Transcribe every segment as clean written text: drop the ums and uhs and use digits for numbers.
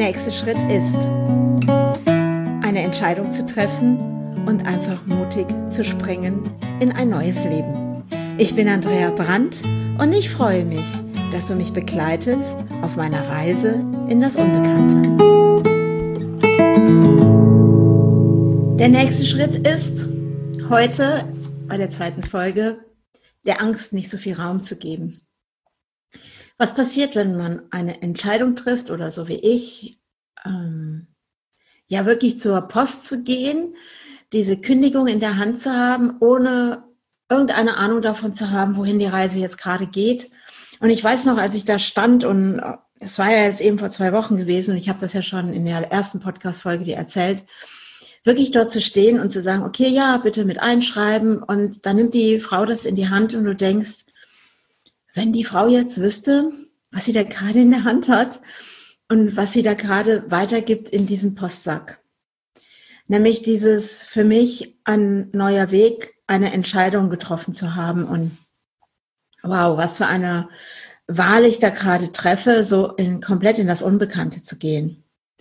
nächste Schritt ist, eine Entscheidung zu treffen und einfach mutig zu springen in ein neues Leben. Ich bin Andrea Brandt und ich freue mich, dass du mich begleitest auf meiner Reise in das Unbekannte. Der nächste Schritt ist, heute bei der zweiten Folge, der Angst nicht so viel Raum zu geben. Was passiert, wenn man eine Entscheidung trifft oder so wie ich, wirklich zur Post zu gehen, diese Kündigung in der Hand zu haben, ohne irgendeine Ahnung davon zu haben, wohin die Reise jetzt gerade geht. Und ich weiß noch, als ich da stand, und es war ja jetzt eben vor 2 Wochen gewesen, und ich habe das ja schon in der ersten Podcast-Folge dir erzählt, wirklich dort zu stehen und zu sagen, okay, ja, bitte mit einschreiben. Und dann nimmt die Frau das in die Hand und du denkst, wenn die Frau jetzt wüsste, was sie da gerade in der Hand hat und was sie da gerade weitergibt in diesen Postsack. Nämlich dieses für mich ein neuer Weg, eine Entscheidung getroffen zu haben. Und wow, was für eine Wahl ich da gerade treffe, so komplett in das Unbekannte zu gehen.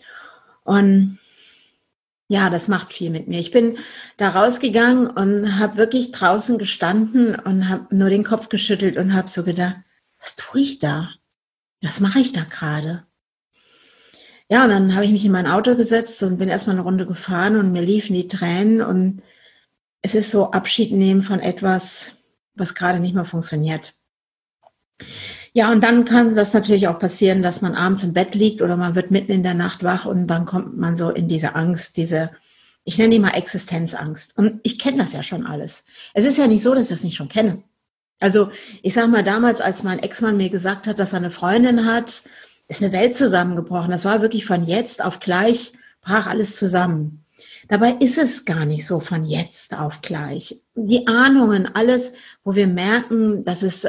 Und ja, das macht viel mit mir. Ich bin da rausgegangen und habe wirklich draußen gestanden und habe nur den Kopf geschüttelt und habe so gedacht, was tue ich da? Was mache ich da gerade? Ja, und dann habe ich mich in mein Auto gesetzt und bin erstmal eine Runde gefahren und mir liefen die Tränen und es ist so Abschied nehmen von etwas, was gerade nicht mehr funktioniert. Ja, und dann kann das natürlich auch passieren, dass man abends im Bett liegt oder man wird mitten in der Nacht wach und dann kommt man so in diese Angst, ich nenne die mal Existenzangst. Und ich kenne das ja schon alles. Es ist ja nicht so, dass ich das nicht schon kenne. Also ich sage mal, damals, als mein Ex-Mann mir gesagt hat, dass er eine Freundin hat, ist eine Welt zusammengebrochen. Das war wirklich von jetzt auf gleich, brach alles zusammen. Dabei ist es gar nicht so von jetzt auf gleich. Die Ahnungen, alles, wo wir merken, dass es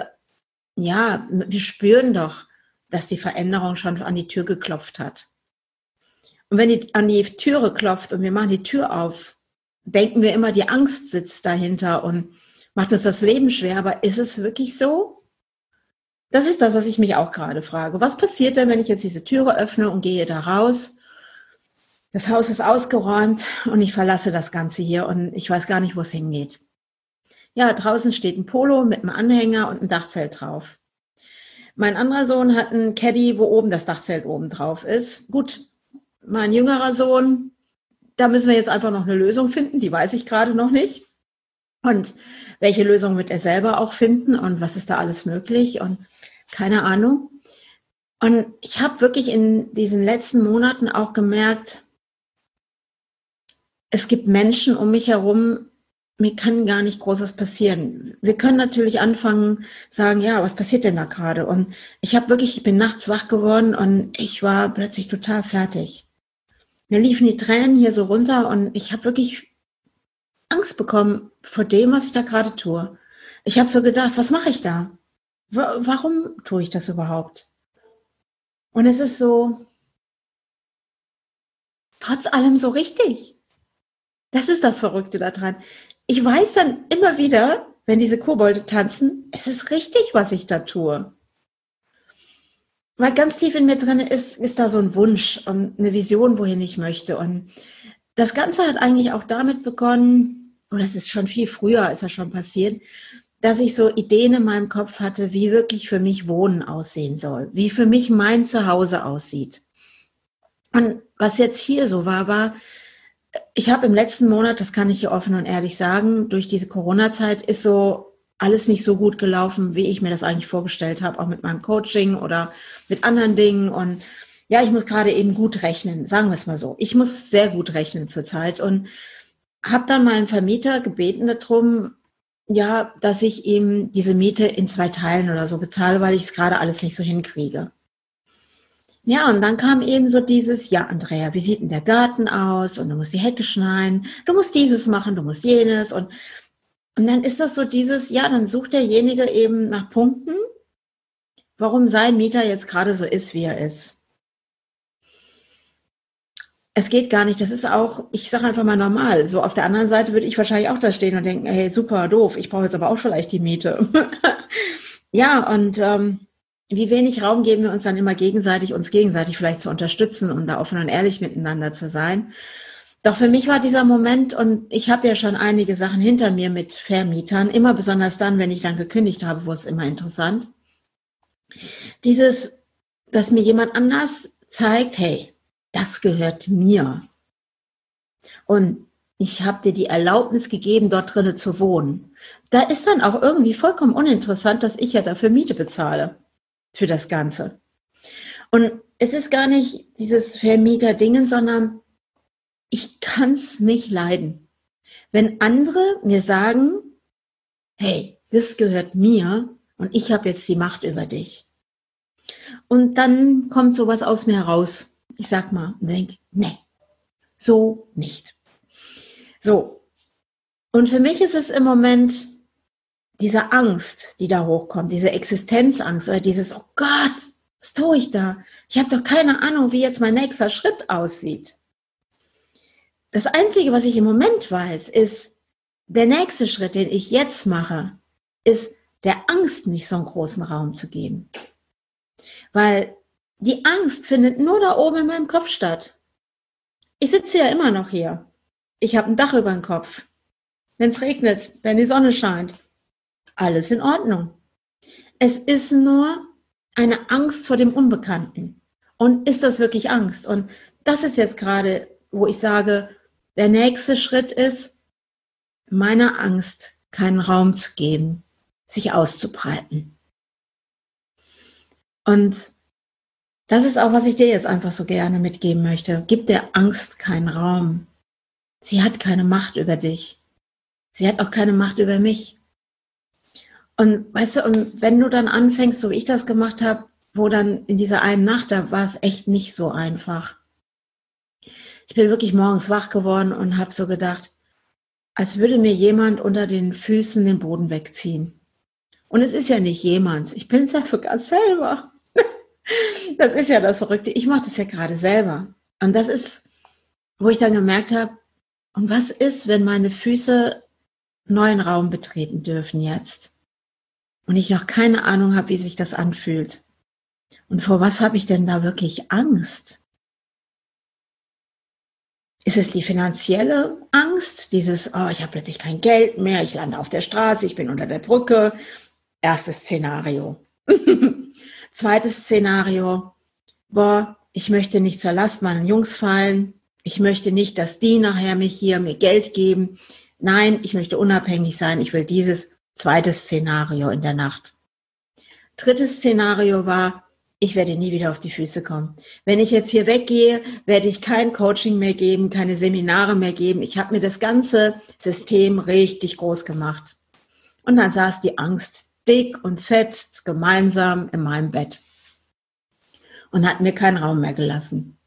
wir spüren doch, dass die Veränderung schon an die Tür geklopft hat. Und wenn die an die Türe klopft und wir machen die Tür auf, denken wir immer, die Angst sitzt dahinter und macht uns das Leben schwer. Aber ist es wirklich so? Das ist das, was ich mich auch gerade frage. Was passiert denn, wenn ich jetzt diese Türe öffne und gehe da raus? Das Haus ist ausgeräumt und ich verlasse das Ganze hier und ich weiß gar nicht, wo es hingeht. Ja, draußen steht ein Polo mit einem Anhänger und ein Dachzelt drauf. Mein anderer Sohn hat einen Caddy, wo oben das Dachzelt oben drauf ist. Gut, mein jüngerer Sohn, da müssen wir jetzt einfach noch eine Lösung finden, die weiß ich gerade noch nicht. Und welche Lösung wird er selber auch finden und was ist da alles möglich und keine Ahnung. Und ich habe wirklich in diesen letzten Monaten auch gemerkt, es gibt Menschen um mich herum, mir kann gar nicht Großes passieren. Wir können natürlich anfangen, sagen, ja, was passiert denn da gerade? Und ich bin nachts wach geworden und ich war plötzlich total fertig. Mir liefen die Tränen hier so runter und ich habe wirklich Angst bekommen vor dem, was ich da gerade tue. Ich habe so gedacht, was mache ich da? Warum tue ich das überhaupt? Und es ist so, trotz allem so richtig. Das ist das Verrückte daran. Ich weiß dann immer wieder, wenn diese Kobolde tanzen, es ist richtig, was ich da tue. Weil ganz tief in mir drin ist da so ein Wunsch und eine Vision, wohin ich möchte. Und das Ganze hat eigentlich auch damit begonnen, oder es ist schon viel früher, ist ja schon passiert, dass ich so Ideen in meinem Kopf hatte, wie wirklich für mich Wohnen aussehen soll, wie für mich mein Zuhause aussieht. Und was jetzt hier so war, ich habe im letzten Monat, das kann ich hier offen und ehrlich sagen, durch diese Corona-Zeit ist so alles nicht so gut gelaufen, wie ich mir das eigentlich vorgestellt habe, auch mit meinem Coaching oder mit anderen Dingen. Und ja, ich muss gerade eben gut rechnen, sagen wir es mal so. Ich muss sehr gut rechnen zurzeit und habe dann meinen Vermieter gebeten darum, ja, dass ich ihm diese Miete in 2 Teilen oder so bezahle, weil ich es gerade alles nicht so hinkriege. Ja, und dann kam eben so dieses, ja, Andrea, wie sieht denn der Garten aus? Und du musst die Hecke schneiden, du musst dieses machen, du musst jenes. Und dann ist das so dieses, ja, dann sucht derjenige eben nach Punkten, warum sein Mieter jetzt gerade so ist, wie er ist. Es geht gar nicht, das ist auch, ich sage einfach mal normal. So auf der anderen Seite würde ich wahrscheinlich auch da stehen und denken, hey, super doof, ich brauche jetzt aber auch vielleicht die Miete. Ja, und wie wenig Raum geben wir uns dann immer gegenseitig, uns gegenseitig vielleicht zu unterstützen, um da offen und ehrlich miteinander zu sein. Doch für mich war dieser Moment, und ich habe ja schon einige Sachen hinter mir mit Vermietern, immer besonders dann, wenn ich dann gekündigt habe, wurde es immer interessant, dass mir jemand anders zeigt, hey, das gehört mir. Und ich habe dir die Erlaubnis gegeben, dort drinnen zu wohnen. Da ist dann auch irgendwie vollkommen uninteressant, dass ich ja dafür Miete bezahle für das Ganze. Und es ist gar nicht dieses Vermieter-Dingen, sondern ich kann es nicht leiden. Wenn andere mir sagen, hey, das gehört mir und ich habe jetzt die Macht über dich. Und dann kommt sowas aus mir heraus. Ich sag mal und denke, nee, so nicht. So. Und für mich ist es im Moment diese Angst, die da hochkommt, diese Existenzangst oder dieses, oh Gott, was tue ich da? Ich habe doch keine Ahnung, wie jetzt mein nächster Schritt aussieht. Das Einzige, was ich im Moment weiß, ist, der nächste Schritt, den ich jetzt mache, ist der Angst nicht so einen großen Raum zu geben. Weil die Angst findet nur da oben in meinem Kopf statt. Ich sitze ja immer noch hier. Ich habe ein Dach über dem Kopf. Wenn es regnet, wenn die Sonne scheint, alles in Ordnung. Es ist nur eine Angst vor dem Unbekannten. Und ist das wirklich Angst? Und das ist jetzt gerade, wo ich sage, der nächste Schritt ist, meiner Angst keinen Raum zu geben, sich auszubreiten. Und das ist auch, was ich dir jetzt einfach so gerne mitgeben möchte. Gib der Angst keinen Raum. Sie hat keine Macht über dich. Sie hat auch keine Macht über mich. Und weißt du, und wenn du dann anfängst, so wie ich das gemacht habe, wo dann in dieser einen Nacht, da war es echt nicht so einfach. Ich bin wirklich morgens wach geworden und habe so gedacht, als würde mir jemand unter den Füßen den Boden wegziehen. Und es ist ja nicht jemand, ich bin es ja sogar selber. Das ist ja das Verrückte, ich mache das ja gerade selber. Und das ist, wo ich dann gemerkt habe, und was ist, wenn meine Füße neuen Raum betreten dürfen jetzt? Und ich noch keine Ahnung habe, wie sich das anfühlt. Und vor was habe ich denn da wirklich Angst? Ist es die finanzielle Angst? Dieses, oh, ich habe plötzlich kein Geld mehr, ich lande auf der Straße, ich bin unter der Brücke. Erstes Szenario. Zweites Szenario, boah, ich möchte nicht zur Last meinen Jungs fallen. Ich möchte nicht, dass die nachher mir Geld geben. Nein, ich möchte unabhängig sein. Ich will dieses zweite Szenario in der Nacht. Drittes Szenario war, ich werde nie wieder auf die Füße kommen. Wenn ich jetzt hier weggehe, werde ich kein Coaching mehr geben, keine Seminare mehr geben. Ich habe mir das ganze System richtig groß gemacht. Und dann saß die Angst dick und fett gemeinsam in meinem Bett und hat mir keinen Raum mehr gelassen.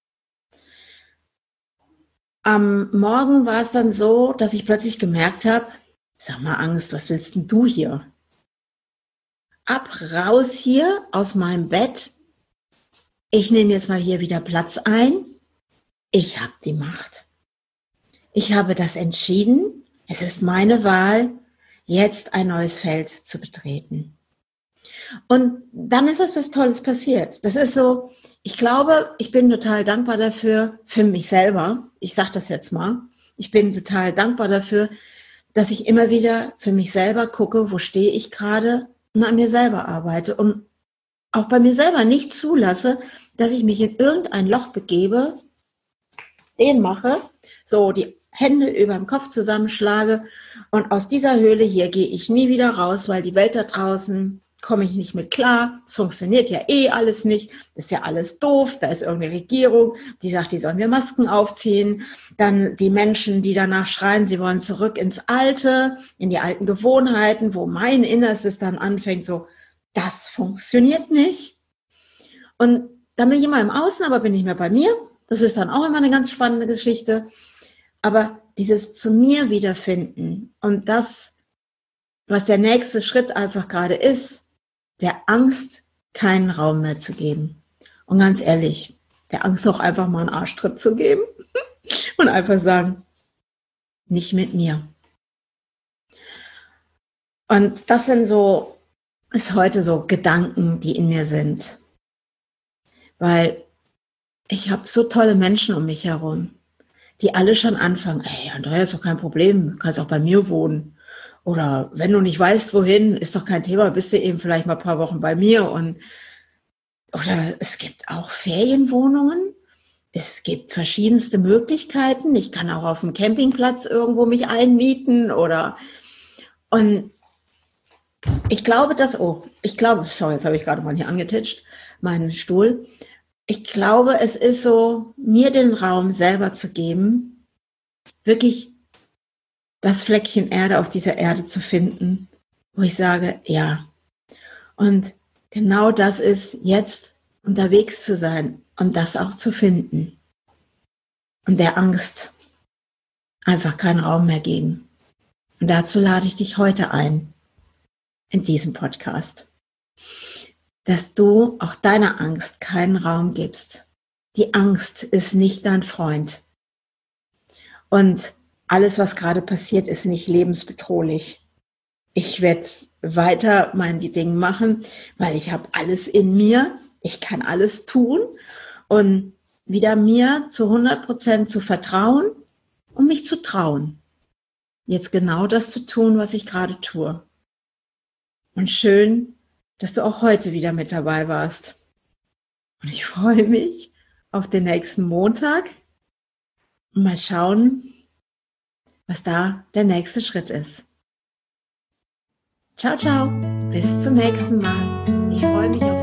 Am Morgen war es dann so, dass ich plötzlich gemerkt habe, sag mal Angst, was willst denn du hier? Ab, raus hier aus meinem Bett. Ich nehme jetzt mal hier wieder Platz ein. Ich habe die Macht. Ich habe das entschieden. Es ist meine Wahl, jetzt ein neues Feld zu betreten. Und dann ist was Tolles passiert. Das ist so, ich glaube, ich bin total dankbar dafür, für mich selber. Ich sage das jetzt mal. Ich bin total dankbar dafür, dass ich immer wieder für mich selber gucke, wo stehe ich gerade und an mir selber arbeite und auch bei mir selber nicht zulasse, dass ich mich in irgendein Loch begebe, den mache, so die Hände über dem Kopf zusammenschlage und aus dieser Höhle hier gehe ich nie wieder raus, weil die Welt da draußen komme ich nicht mit klar, es funktioniert ja eh alles nicht, ist ja alles doof, da ist irgendeine Regierung, die sagt, die sollen wir Masken aufziehen, dann die Menschen, die danach schreien, sie wollen zurück ins Alte, in die alten Gewohnheiten, wo mein Innerstes dann anfängt, so, das funktioniert nicht. Und dann bin ich immer im Außen, aber bin nicht mehr bei mir, das ist dann auch immer eine ganz spannende Geschichte, aber dieses zu mir wiederfinden und das, was der nächste Schritt einfach gerade ist, der Angst keinen Raum mehr zu geben. Und ganz ehrlich, der Angst auch einfach mal einen Arschtritt zu geben und einfach sagen, nicht mit mir. Und das sind so ist heute so Gedanken, die in mir sind. Weil ich habe so tolle Menschen um mich herum, die alle schon anfangen, ey, Andrea, ist doch kein Problem, du kannst auch bei mir wohnen. Oder wenn du nicht weißt, wohin, ist doch kein Thema, bist du eben vielleicht mal ein paar Wochen bei mir. Oder es gibt auch Ferienwohnungen. Es gibt verschiedenste Möglichkeiten. Ich kann auch auf dem Campingplatz irgendwo mich einmieten und ich glaube, schau, jetzt habe ich gerade mal hier angetitscht, meinen Stuhl. Ich glaube, es ist so, mir den Raum selber zu geben, wirklich das Fleckchen Erde auf dieser Erde zu finden, wo ich sage, ja. Und genau das ist, jetzt unterwegs zu sein und das auch zu finden. Und der Angst einfach keinen Raum mehr geben. Und dazu lade ich dich heute ein, in diesem Podcast, dass du auch deiner Angst keinen Raum gibst. Die Angst ist nicht dein Freund. Und alles, was gerade passiert, ist nicht lebensbedrohlich. Ich werde weiter mein Ding machen, weil ich habe alles in mir. Ich kann alles tun und wieder mir zu 100% zu vertrauen und mich zu trauen. Jetzt genau das zu tun, was ich gerade tue. Und schön, dass du auch heute wieder mit dabei warst. Und ich freue mich auf den nächsten Montag und mal schauen, was da der nächste Schritt ist. Ciao, ciao. Bis zum nächsten Mal. Ich freue mich auf